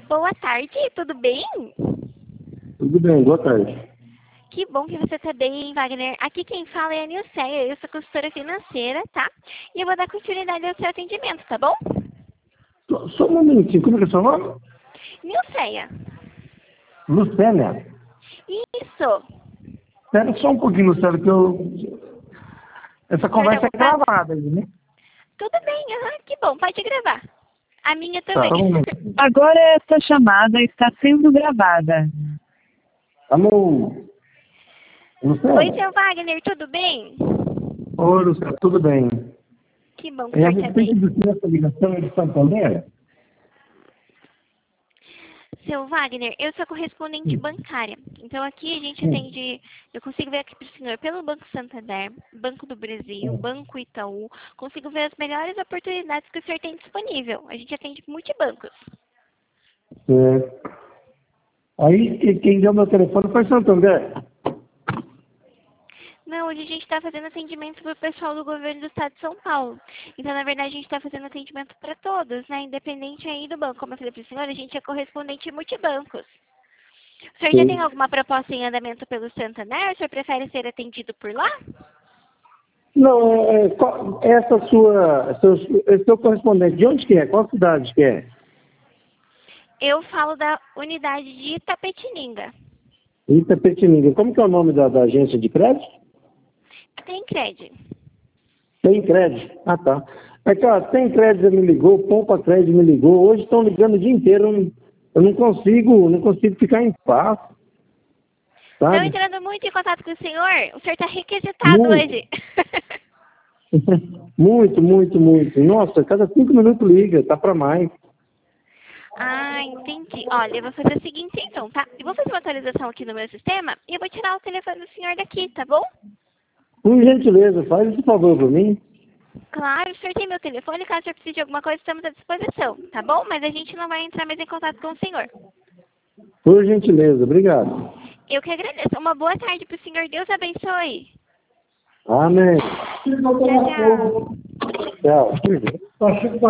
Boa tarde, tudo bem? Tudo bem, boa tarde. Que bom que você está bem, Wagner. Aqui quem fala é a Nilceia, eu sou consultora financeira, tá? E eu vou dar continuidade ao seu atendimento, tá bom? Só um momentinho, como é que é seu nome? Nilceia. Lucélia. Isso. Espera só um pouquinho, Lucélia, que eu... Essa O senhor tá conversa é ocupado? gravada aí, né? Tudo bem, que bom, pode gravar. A minha Tá, também. só um momento. Agora esta chamada está sendo gravada. Alô? Oi, Lucélia? seu Wagner, tudo bem? Oi, Lucélia, tudo bem? Que bom que o É a senhor está bem. respeito do que essa ligação é de Santander? Seu Wagner, eu sou correspondente bancária. Então aqui a gente atende, eu consigo ver aqui para o senhor pelo Banco Santander, Banco do Brasil, Banco Itaú, consigo ver as melhores oportunidades que o senhor tem disponível. A gente atende multibancos. Aí, quem deu meu telefone foi Santander. Não, hoje a gente está fazendo atendimento para o pessoal do governo do estado de São Paulo. Então, na verdade, a gente está fazendo atendimento para todos, né? Independente aí do banco. Como eu falei para o senhor, a gente é correspondente multibancos. O senhor já tem alguma proposta em andamento pelo Santander? O senhor prefere ser atendido por lá? Não, esse seu correspondente, de onde que é? Qual cidade que é? Eu falo da unidade de Itapetininga. Itapetininga. Como que é o nome da agência de crédito? Tem crédito. Tem crédito? Ah, tá. É que, ó, Tem Crédito me ligou, Poupa Crédito me ligou. Hoje estão ligando o dia inteiro. Eu não consigo ficar em paz. Estão Sabe? entrando muito em contato com o senhor? O senhor está requisitado Muito. hoje. Muito, muito, muito. Nossa, cada 5 minutos liga, tá pra mais. Ah, entendi. Olha, eu vou fazer o seguinte então, tá? Eu vou fazer uma atualização aqui no meu sistema e eu vou tirar o telefone do senhor daqui, tá bom? Por gentileza, faz esse favor pra mim. Claro, o senhor tem meu telefone, caso o senhor precise de alguma coisa, estamos à disposição, tá bom? Mas a gente não vai entrar mais em contato com o senhor. Por gentileza, obrigado. Eu que agradeço. Uma boa tarde pro senhor. Deus abençoe. Amém. Tchau, tchau. Tchau.